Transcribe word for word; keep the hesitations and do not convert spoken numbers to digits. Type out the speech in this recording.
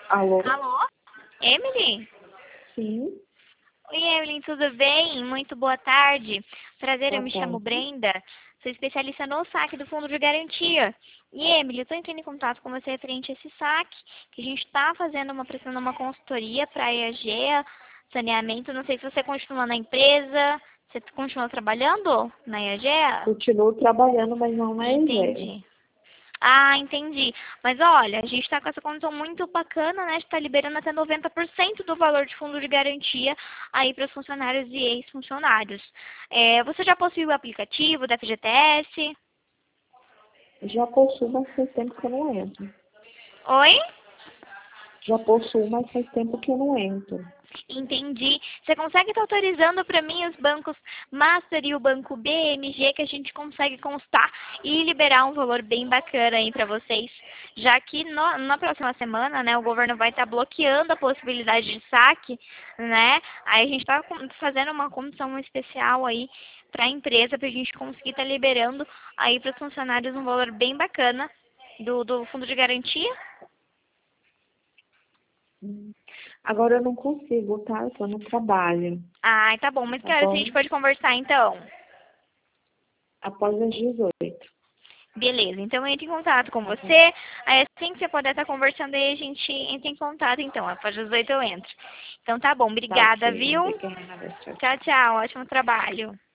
Alô? Alô? Emily? Sim, Oi, Evelyn, tudo bem? Muito boa tarde. Prazer, eu boa me chamo tarde. Brenda. Sou especialista no saque do Fundo de Garantia. E, Emily, eu estou entrando em contato com você referente a esse saque, que a gente está fazendo uma, prestando uma consultoria para a EAGEA, saneamento. Não sei se você continua na empresa, você continua trabalhando na EAGEA? Continuo trabalhando, mas não na EGEA. Entendi. Ah, entendi. Mas olha, a gente está com essa condição muito bacana, né? Está liberando até noventa por cento do valor de fundo de garantia aí para os funcionários e ex-funcionários. É, você já possui o aplicativo da F G T S? Já possuo, mas faz tempo que eu não entro. Oi? Já possuo, mas faz tempo que eu não entro. Entendi. Você consegue estar autorizando para mim os bancos Master e o banco B M G, que a gente consegue constar e liberar um valor bem bacana aí para vocês, já que no- na próxima semana, né, o governo vai estar bloqueando a possibilidade de saque, né? Aí a gente está fazendo uma comissão especial aí para a empresa, para a gente conseguir estar liberando aí para os funcionários um valor bem bacana do, do fundo de garantia. Hum. Agora eu não consigo, tá? Eu tô no trabalho, Ah, tá bom. Mas que tá horas a bom? gente pode conversar então? Após as dezoito. Beleza, então eu entro em contato com Tá bom. você. Aí assim que você puder estar conversando aí, a gente entra em contato então. Após as oito eu entro. Então tá bom, Tá obrigada, ok. viu? Obrigada. Tchau, Tchau, tchau. tchau. Ótimo trabalho.